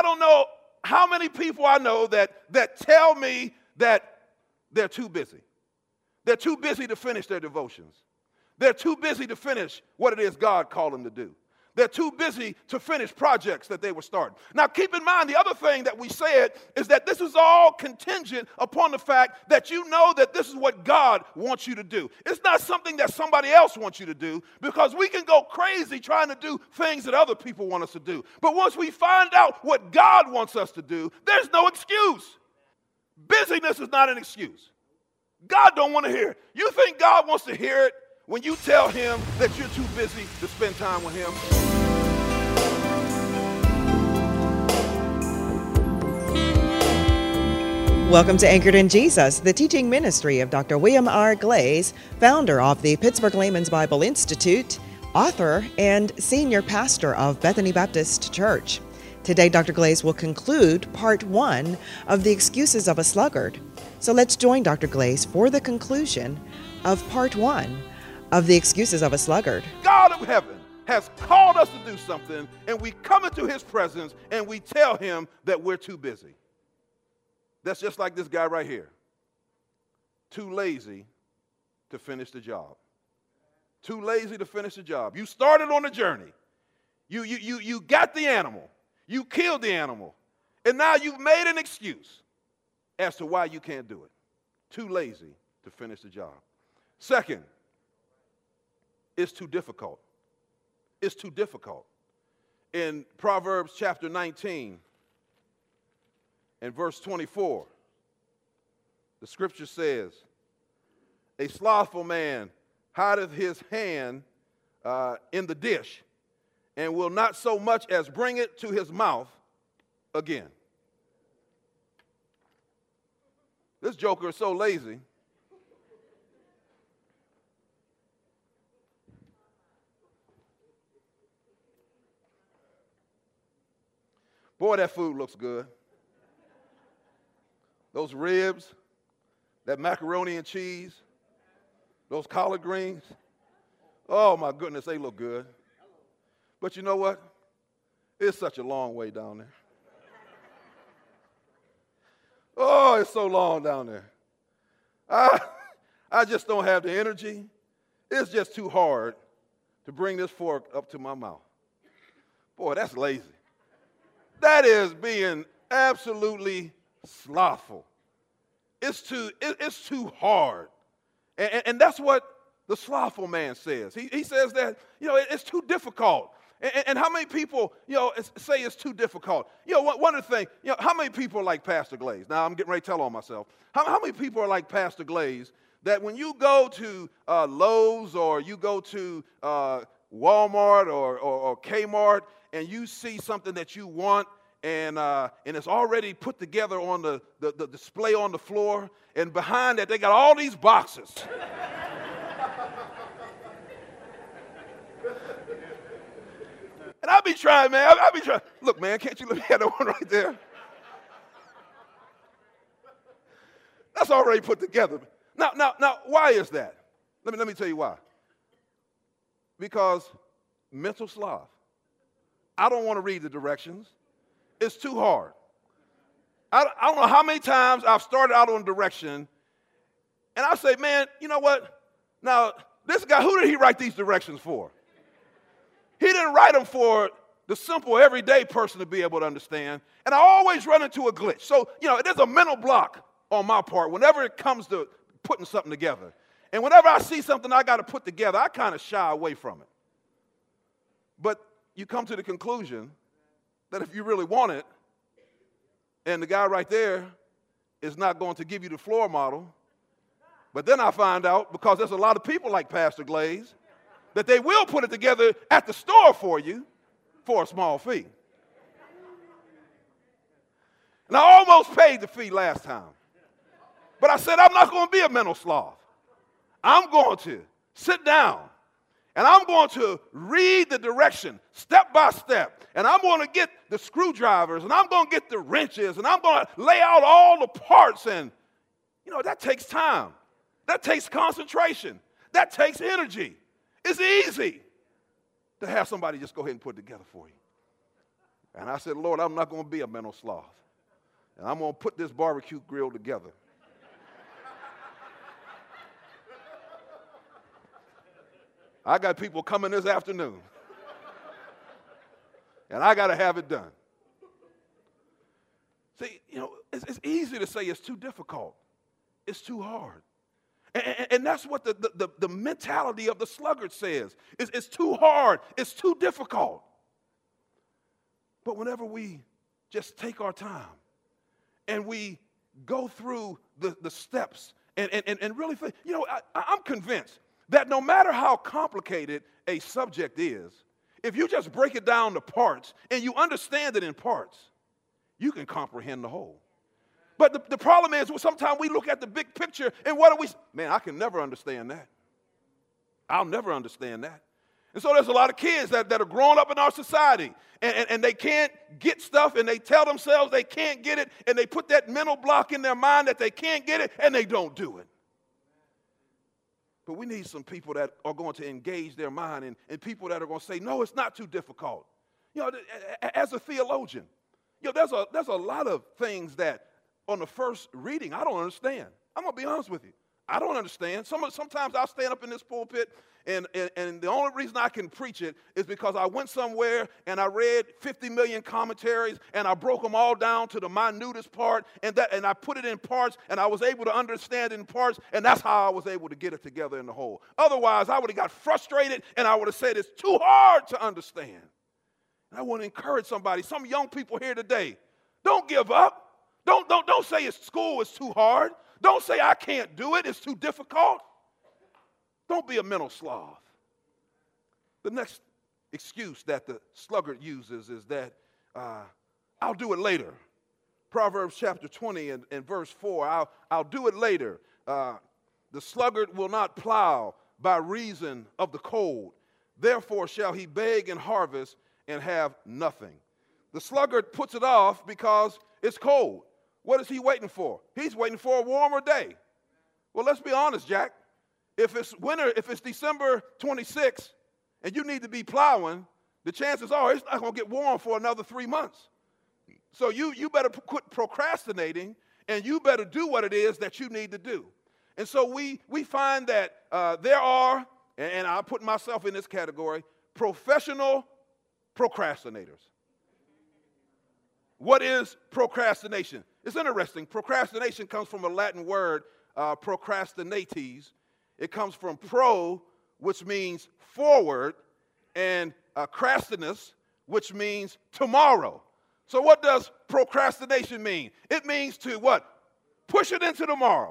don't know how many people I know that tell me that they're too busy. They're too busy to finish their devotions. They're too busy to finish what it is God called them to do. They're too busy to finish projects that they were starting. Now, keep in mind, the other thing that we said is that this is all contingent upon the fact that you know that this is what God wants you to do. It's not something that somebody else wants you to do, because we can go crazy trying to do things that other people want us to do. But once we find out what God wants us to do, there's no excuse. Busyness is not an excuse. God don't want to hear it. You think God wants to hear it when you tell him that you're too busy to spend time with him? Welcome to Anchored in Jesus, the teaching ministry of Dr. William R. Glaze, founder of the Pittsburgh Layman's Bible Institute, author, and senior pastor of Bethany Baptist Church. Today, Dr. Glaze will conclude part 1 of The Excuses of a Sluggard. So let's join Dr. Glaze for the conclusion of part 1 of The Excuses of a Sluggard. God of heaven has called us to do something, and we come into his presence and we tell him that we're too busy. That's just like this guy right here. Too lazy to finish the job. Too lazy to finish the job. You started on the journey. You got the animal. You killed the animal. And now you've made an excuse as to why you can't do it. Too lazy to finish the job. Second, it's too difficult. It's too difficult. In Proverbs chapter 19 and verse 24, the scripture says, a slothful man hideth his hand in the dish, and will not so much as bring it to his mouth again. This joker is so lazy. Boy, that food looks good. Those ribs, that macaroni and cheese, those collard greens. Oh, my goodness, they look good. But you know what? It's such a long way down there. Oh, it's so long down there. I just don't have the energy. It's just too hard to bring this fork up to my mouth. Boy, that's lazy. That is being absolutely slothful. It's too hard. And that's what the slothful man says. He says that, it's too difficult. And how many people, say it's too difficult? One of the things, how many people are like Pastor Glaze? Now, I'm getting ready to tell on myself. How many people are like Pastor Glaze that when you go to Lowe's or you go to Walmart or Kmart and you see something that you want and it's already put together on the display on the floor, and behind that they got all these boxes. And I be trying, man. I be trying. Look, man, can't you look at that one right there? That's already put together. Now, why is that? Let me tell you why. Because mental sloth. I don't want to read the directions. It's too hard. I don't know how many times I've started out on a direction, and I say, man, you know what? Now, this guy, who did he write these directions for? He didn't write them for the simple, everyday person to be able to understand. And I always run into a glitch. So, there's a mental block on my part whenever it comes to putting something together. And whenever I see something I got to put together, I kind of shy away from it. But you come to the conclusion that if you really want it, and the guy right there is not going to give you the floor model, but then I find out, because there's a lot of people like Pastor Glaze, that they will put it together at the store for you for a small fee. And I almost paid the fee last time. But I said, I'm not going to be a mental sloth. I'm going to sit down, and I'm going to read the direction step by step. And I'm going to get the screwdrivers, and I'm going to get the wrenches, and I'm going to lay out all the parts. And, that takes time. That takes concentration. That takes energy. It's easy to have somebody just go ahead and put it together for you. And I said, Lord, I'm not going to be a mental sloth. And I'm going to put this barbecue grill together. I got people coming this afternoon. And I got to have it done. See, it's easy to say it's too difficult. It's too hard. And that's what the mentality of the sluggard says. It's too hard. It's too difficult. But whenever we just take our time and we go through the steps and really think, I'm convinced that no matter how complicated a subject is, if you just break it down to parts and you understand it in parts, you can comprehend the whole. But the problem is, sometimes we look at the big picture and what do we, man, I can never understand that. I'll never understand that. And so there's a lot of kids that are growing up in our society and they can't get stuff and they tell themselves they can't get it and they put that mental block in their mind that they can't get it and they don't do it. But we need some people that are going to engage their mind and people that are going to say, no, it's not too difficult. As a theologian, there's a lot of things that on the first reading I don't understand. I'm going to be honest with you. I don't understand. Sometimes I'll stand up in this pulpit and the only reason I can preach it is because I went somewhere and I read 50 million commentaries and I broke them all down to the minutest part and I put it in parts and I was able to understand it in parts and that's how I was able to get it together in the whole. Otherwise, I would have got frustrated and I would have said it's too hard to understand. And I want to encourage somebody, some young people here today, don't give up. Don't say school is too hard. Don't say I can't do it. It's too difficult. Don't be a mental sloth. The next excuse that the sluggard uses is that I'll do it later. Proverbs chapter 20 and verse 4, I'll do it later. The sluggard will not plow by reason of the cold. Therefore shall he beg and harvest and have nothing. The sluggard puts it off because it's cold. What is he waiting for? He's waiting for a warmer day. Well, let's be honest, Jack. If it's winter, if it's December 26th and you need to be plowing, the chances are it's not going to get warm for another 3 months. So you better quit procrastinating and you better do what it is that you need to do. And so we find that there are, and I put myself in this category, professional procrastinators. What is procrastination? It's interesting. Procrastination comes from a Latin word, procrastinates. It comes from pro, which means forward, and crastinus, which means tomorrow. So what does procrastination mean? It means to what? Push it into tomorrow.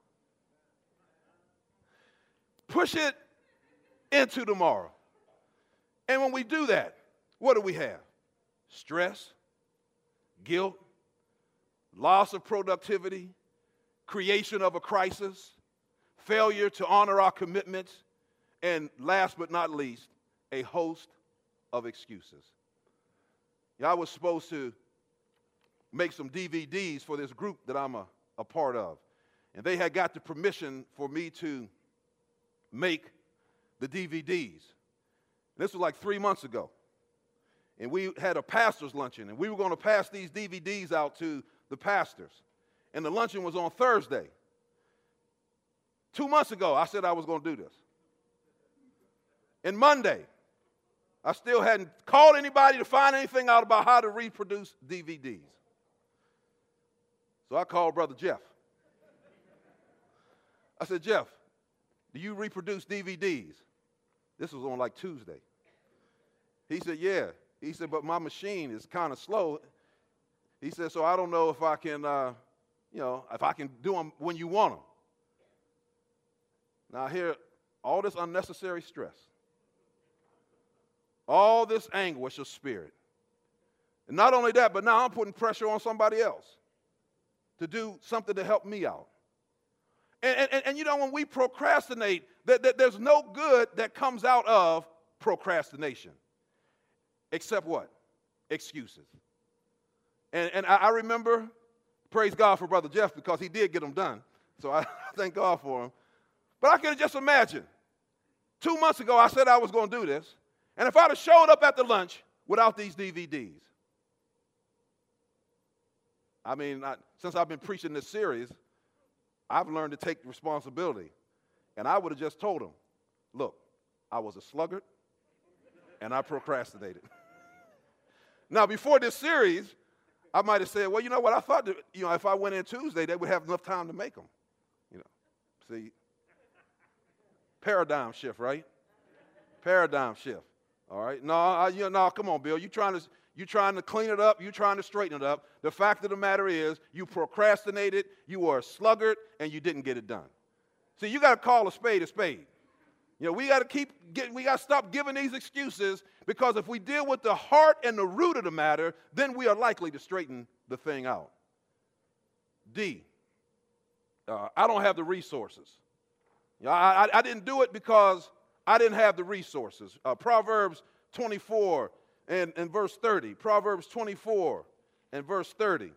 Push it into tomorrow. And when we do that, what do we have? Stress, guilt, loss of productivity, creation of a crisis, failure to honor our commitments, and last but not least, a host of excuses. I was supposed to make some DVDs for this group that I'm a part of, and they had got the permission for me to make the DVDs. This was like 3 months ago, and we had a pastor's luncheon, and we were going to pass these DVDs out to the pastors, and the luncheon was on Thursday. 2 months ago, I said I was going to do this. And Monday, I still hadn't called anybody to find anything out about how to reproduce DVDs. So I called Brother Jeff. I said, Jeff, do you reproduce DVDs? This was on like Tuesday. He said, yeah. He said, but my machine is kind of slow. He said, so I don't know if I can, if I can do them when you want them. Now here, all this unnecessary stress, all this anguish of spirit. And not only that, but now I'm putting pressure on somebody else to do something to help me out. And when we procrastinate, there's no good that comes out of procrastination. Except what? Excuses. And I remember, praise God for Brother Jeff because he did get them done. So I thank God for him. But I could just imagine, 2 months ago I said I was going to do this, and if I'd have showed up at the lunch without these DVDs, Since I've been preaching this series, I've learned to take responsibility. And I would have just told him, look, I was a sluggard, and I procrastinated. Now, before this series, I might have said, well, you know what, I thought that, if I went in Tuesday, they would have enough time to make them. See, paradigm shift, right? Paradigm shift. All right. No, come on, Bill. You trying to clean it up. You trying to straighten it up. The fact of the matter is, you procrastinated. You were a sluggard, and you didn't get it done. See, you got to call a spade a spade. We got to stop giving these excuses, because if we deal with the heart and the root of the matter, then we are likely to straighten the thing out. D. I don't have the resources. I didn't do it because I didn't have the resources. Proverbs 24 and verse 30. Proverbs 24 and verse 30.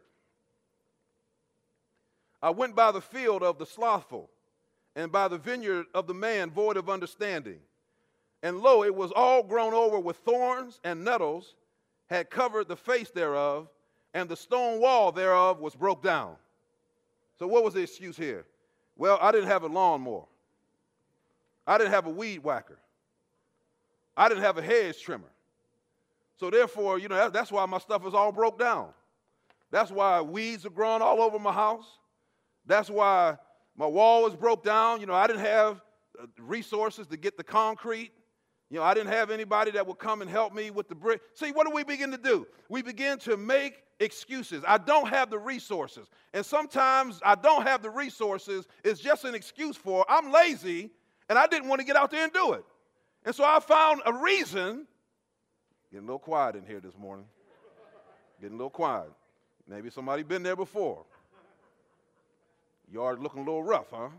I went by the field of the slothful, and by the vineyard of the man void of understanding. And lo, it was all grown over with thorns, and nettles had covered the face thereof, and the stone wall thereof was broke down. So what was the excuse here? Well, I didn't have a lawnmower. I didn't have a weed whacker. I didn't have a hedge trimmer. So therefore, that's why my stuff is all broke down. That's why weeds are growing all over my house. That's why my wall was broke down. I didn't have resources to get the concrete. I didn't have anybody that would come and help me with the brick. See, what do we begin to do? We begin to make excuses. I don't have the resources. And sometimes I don't have the resources is just an excuse for I'm lazy and I didn't want to get out there and do it. And so I found a reason. Getting a little quiet in here this morning. Getting a little quiet. Maybe somebody been there before. Yard looking a little rough, huh?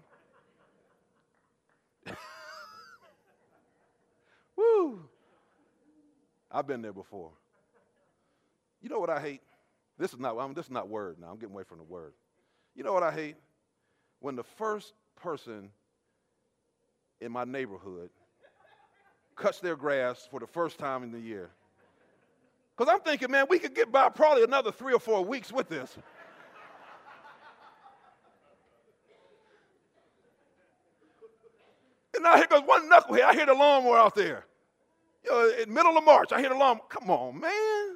Woo! I've been there before. You know what I hate? This is not word now. I'm getting away from the word. You know what I hate? When the first person in my neighborhood cuts their grass for the first time in the year. Because I'm thinking, man, we could get by probably another 3 or 4 weeks with this. And now here goes one knucklehead. I hear the lawnmower out there. In the middle of March, I hear the lawnmower. Come on, man.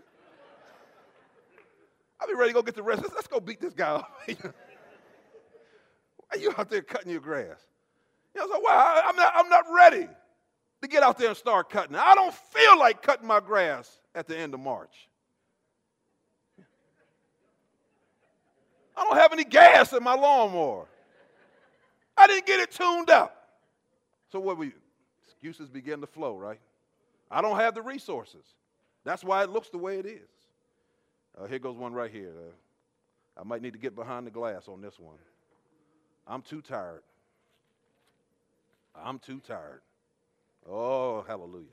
I'll be ready to go get the rest. Let's go beat this guy up. Why are you out there cutting your grass? So why? I'm not ready to get out there and start cutting. I don't feel like cutting my grass at the end of March. I don't have any gas in my lawnmower. I didn't get it tuned up. So excuses begin to flow, right? I don't have the resources. That's why it looks the way it is. Here goes one right here. I might need to get behind the glass on this one. I'm too tired. I'm too tired. Oh, hallelujah.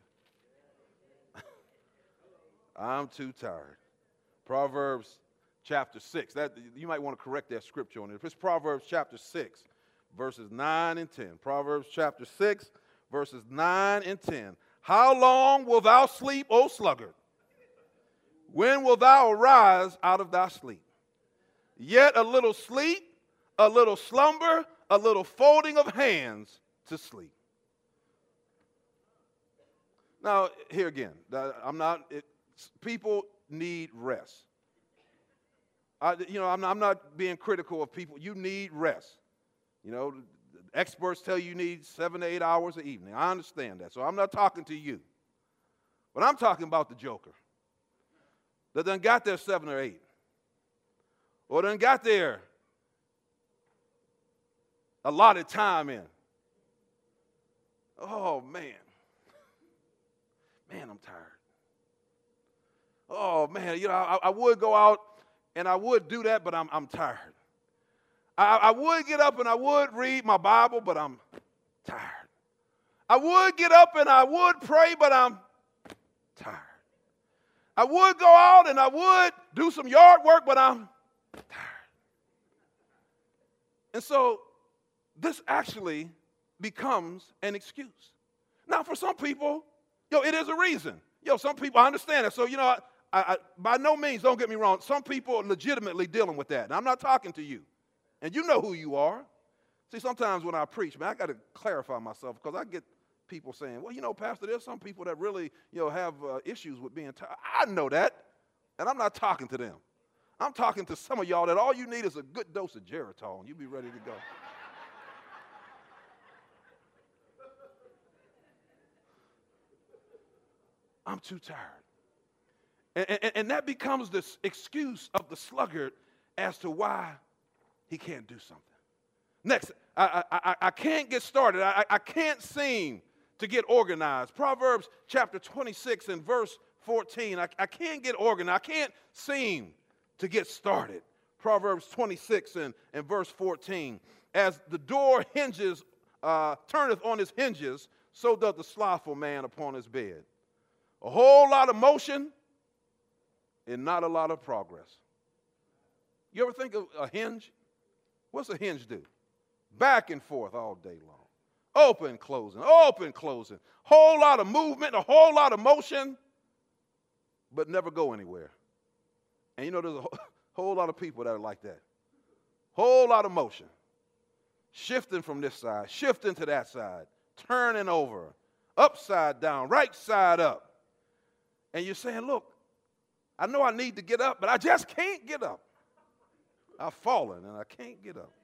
I'm too tired. Proverbs chapter 6. You might want to correct that scripture on it. It's Proverbs chapter 6, verses 9 and 10. Proverbs chapter 6, verses 9 and 10. How long wilt thou sleep, O sluggard? When wilt thou arise out of thy sleep? Yet a little sleep, a little slumber, a little folding of hands to sleep. Now, here again, people need rest. I'm not being critical of people. You need rest. Experts tell you need 7 to 8 hours a evening. I understand that. So I'm not talking to you. But I'm talking about the joker that done got there 7 or 8. Or done got there allotted time in. Oh, man. Man, I'm tired. Oh, man, I would go out and I would do that, but I'm tired. I would get up and I would read my Bible, but I'm tired. I would get up and I would pray, but I'm tired. I would go out and I would do some yard work, but I'm tired. And so this actually becomes an excuse. Now, for some people, it is a reason. Some people, I understand it. So, by no means, don't get me wrong, some people are legitimately dealing with that. And I'm not talking to you. And you know who you are. See, sometimes when I preach, man, I got to clarify myself because I get people saying, well, you know, Pastor, there's some people that really, have issues with being tired. I know that, and I'm not talking to them. I'm talking to some of y'all that all you need is a good dose of Geritol, and you'll be ready to go. I'm too tired. And that becomes this excuse of the sluggard as to why he can't do something. Next, I can't get started. I can't seem to get organized. Proverbs chapter 26 and verse 14. I can't get organized. I can't seem to get started. Proverbs 26 and verse 14. As the door hinges, turneth on his hinges, so doth the slothful man upon his bed. A whole lot of motion and not a lot of progress. You ever think of a hinge? What's a hinge do? Back and forth all day long. Open, closing, open, closing. Whole lot of movement, a whole lot of motion, but never go anywhere. And you know, there's a whole lot of people that are like that. Whole lot of motion. Shifting from this side, shifting to that side, turning over, upside down, right side up. And you're saying, look, I know I need to get up, but I just can't get up. I've fallen and I can't get up.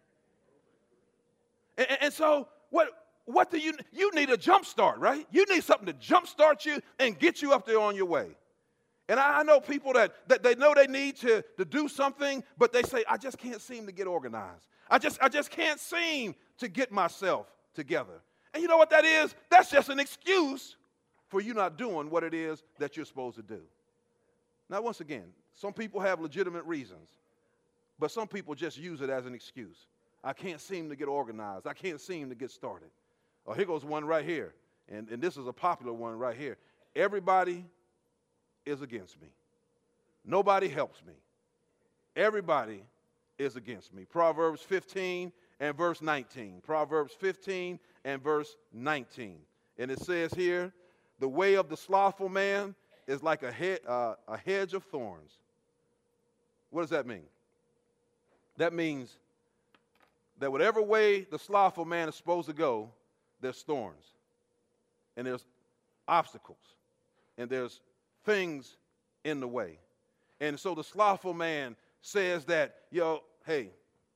And so what do you need a jump start, right? You need something to jump start you and get you up there on your way. And I know people that they know they need to do something, but they say, I just can't seem to get organized. I just can't seem to get myself together. And you know what that is? That's just an excuse for you not doing what it is that you're supposed to do. Now, once again, some people have legitimate reasons, but some people just use it as an excuse. I can't seem to get organized. I can't seem to get started. Oh, here goes one right here, and this is a popular one right here. Everybody is against me. Nobody helps me. Everybody is against me. Proverbs 15 and verse 19. Proverbs 15 and verse 19. And it says here, the way of the slothful man is like a hedge of thorns. What does that mean? That means that whatever way the slothful man is supposed to go, there's thorns, and there's obstacles, and there's things in the way. And so the slothful man says that, hey,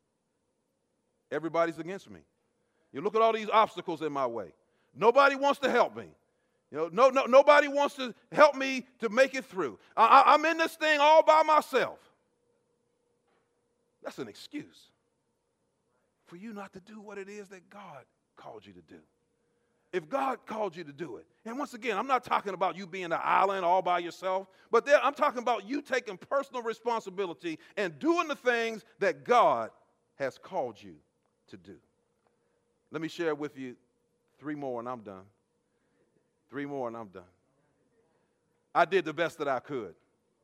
everybody's against me. You look at all these obstacles in my way. Nobody wants to help me. Nobody wants to help me to make it through. I'm in this thing all by myself. That's an excuse for you not to do what it is that God called you to do. If God called you to do it, and once again, I'm not talking about you being an island all by yourself, but I'm talking about you taking personal responsibility and doing the things that God has called you to do. Let me share with you 3 more and I'm done. 3 more and I'm done. I did the best that I could.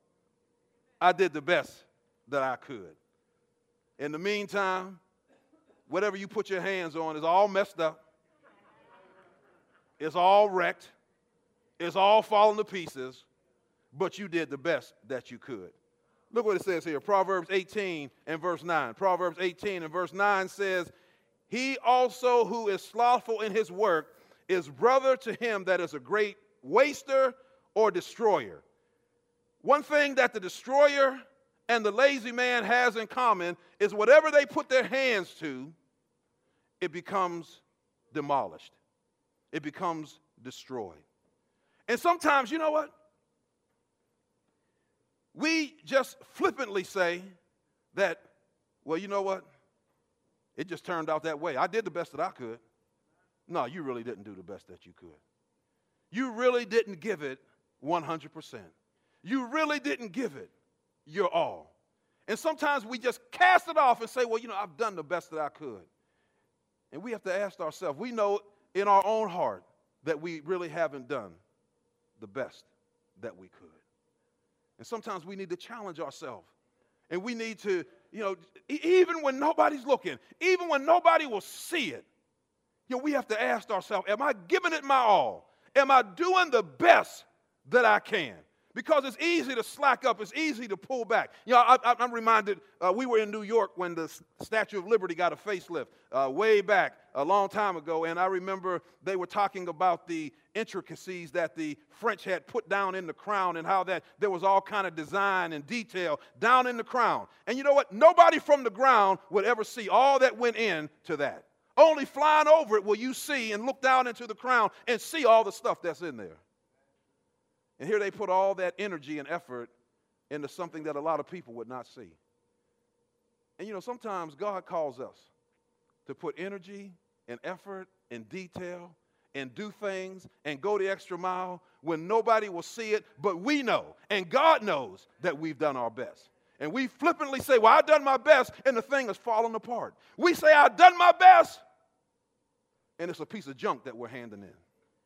I did the best that I could. In the meantime, whatever you put your hands on is all messed up. It's all wrecked. It's all falling to pieces, but you did the best that you could. Look what it says here, Proverbs 18 and verse 9. Proverbs 18 and verse 9 says, he also who is slothful in his work is brother to him that is a great waster or destroyer. One thing that the destroyer and the lazy man has in common is whatever they put their hands to, it becomes demolished. It becomes destroyed. And sometimes, you know what? We just flippantly say that, well, you know what? It just turned out that way. I did the best that I could. No, you really didn't do the best that you could. You really didn't give it 100%. You really didn't give it your all. And sometimes we just cast it off and say, well, I've done the best that I could. And we have to ask ourselves, we know in our own heart that we really haven't done the best that we could. And sometimes we need to challenge ourselves. And we need to, even when nobody's looking, even when nobody will see it, we have to ask ourselves, am I giving it my all? Am I doing the best that I can? Because it's easy to slack up. It's easy to pull back. I'm reminded, we were in New York when the Statue of Liberty got a facelift way back a long time ago. And I remember they were talking about the intricacies that the French had put down in the crown and how that there was all kind of design and detail down in the crown. And you know what? Nobody from the ground would ever see all that went into that. Only flying over it will you see and look down into the crown and see all the stuff that's in there. And here they put all that energy and effort into something that a lot of people would not see. And sometimes God calls us to put energy and effort and detail and do things and go the extra mile when nobody will see it, but we know, and God knows that we've done our best. And we flippantly say, well, I've done my best, and the thing has fallen apart. We say, I've done my best, and it's a piece of junk that we're handing in.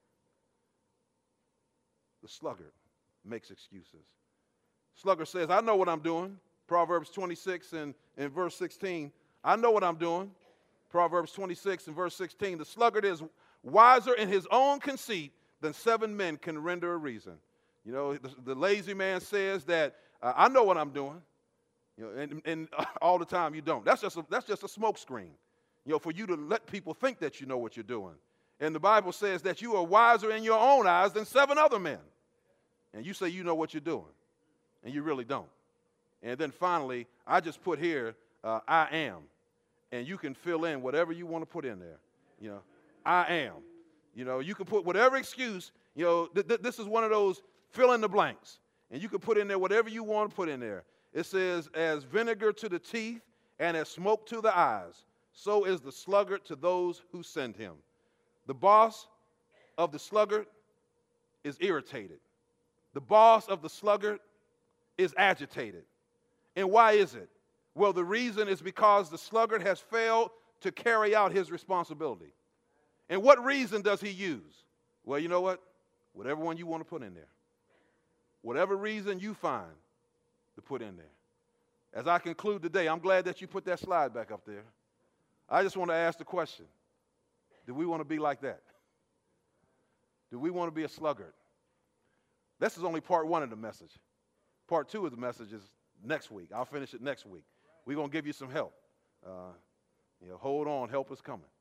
The sluggard makes excuses. Sluggard says, I know what I'm doing. Proverbs 26 and verse 16. I know what I'm doing. Proverbs 26 and verse 16. The sluggard is wiser in his own conceit than 7 men can render a reason. The lazy man says that I know what I'm doing. And all the time you don't. That's just a smoke screen, for you to let people think that you know what you're doing. And the Bible says that you are wiser in your own eyes than 7 other men. And you say you know what you're doing, and you really don't. And then finally, I just put here, I am. And you can fill in whatever you want to put in there. I am. You can put whatever excuse, this is one of those fill in the blanks. And you can put in there whatever you want to put in there. It says, as vinegar to the teeth and as smoke to the eyes, so is the sluggard to those who send him. The boss of the sluggard is irritated. The boss of the sluggard is agitated. And why is it? Well, the reason is because the sluggard has failed to carry out his responsibility. And what reason does he use? Well, you know what? Whatever one you want to put in there. Whatever reason you find to put in there. As I conclude today, I'm glad that you put that slide back up there. I just want to ask the question, do we want to be like that? Do we want to be a sluggard? This is only part 1 of the message. Part 2 of the message is next week. I'll finish it next week. We're going to give you some help. Hold on, help is coming.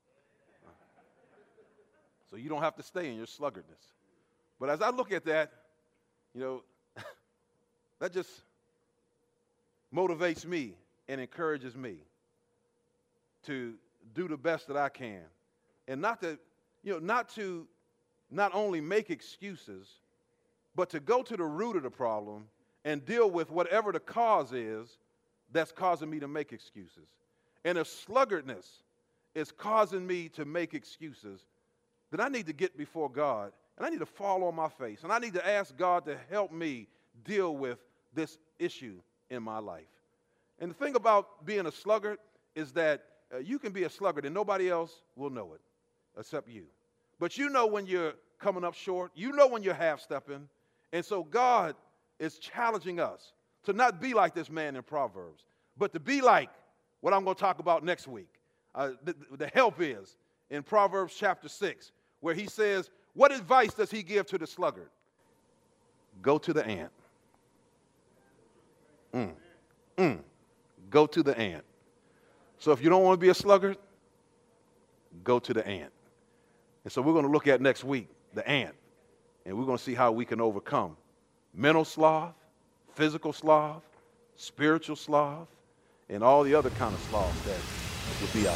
So you don't have to stay in your sluggardness. But as I look at that, that just motivates me and encourages me to do the best that I can. And not only make excuses, but to go to the root of the problem and deal with whatever the cause is that's causing me to make excuses. And if sluggardness is causing me to make excuses, then I need to get before God, and I need to fall on my face, and I need to ask God to help me deal with this issue in my life. And the thing about being a sluggard is that you can be a sluggard and nobody else will know it except you. But you know when you're coming up short. You know when you're half-stepping. And so God is challenging us to not be like this man in Proverbs, but to be like what I'm going to talk about next week. The help is in Proverbs chapter 6, where he says, what advice does he give to the sluggard? Go to the ant. Go to the ant. So if you don't want to be a sluggard, go to the ant. And so we're going to look at next week, the ant, and we're going to see how we can overcome mental sloth, physical sloth, spiritual sloth, and all the other kind of sloths that would be out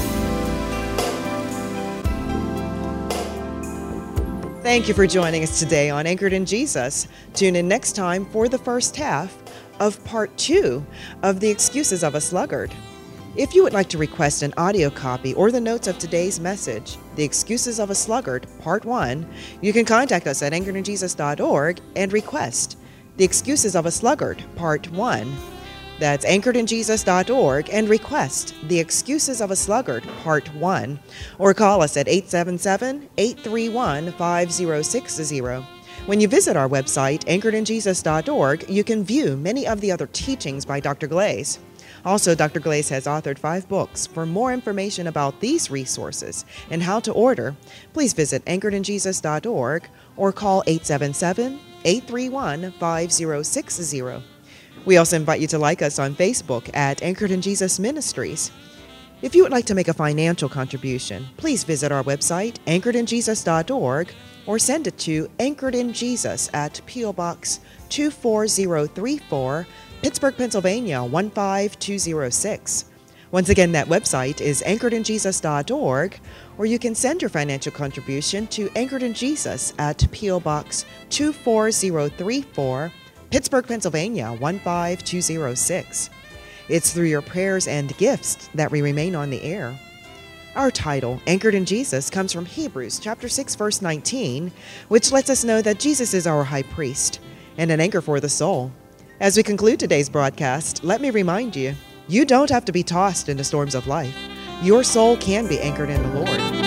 there. Thank you for joining us today on Anchored in Jesus. Tune in next time for the first half of part 2 of The Excuses of a Sluggard. If you would like to request an audio copy or the notes of today's message, The Excuses of a Sluggard, Part 1, you can contact us at anchoredinjesus.org and request The Excuses of a Sluggard, Part 1. That's anchoredinjesus.org and request The Excuses of a Sluggard, Part 1. Or call us at 877-831-5060. When you visit our website, anchoredinjesus.org, you can view many of the other teachings by Dr. Glaze. Also, Dr. Glaze has authored 5 books. For more information about these resources and how to order, please visit anchoredinjesus.org or call 831-5060. We also invite you to like us on Facebook at Anchored in Jesus Ministries. If you would like to make a financial contribution, please visit our website, anchoredinjesus.org, or send it to Anchored in Jesus at P.O. Box 24034, Pittsburgh, Pennsylvania 15206. Once again, that website is anchoredinjesus.org, or you can send your financial contribution to Anchored in Jesus at P.O. Box 24034, Pittsburgh, Pennsylvania 15206. It's through your prayers and gifts that we remain on the air. Our title, Anchored in Jesus, comes from Hebrews chapter 6, verse 19, which lets us know that Jesus is our high priest and an anchor for the soul. As we conclude today's broadcast, let me remind you, you don't have to be tossed into storms of life. Your soul can be anchored in the Lord.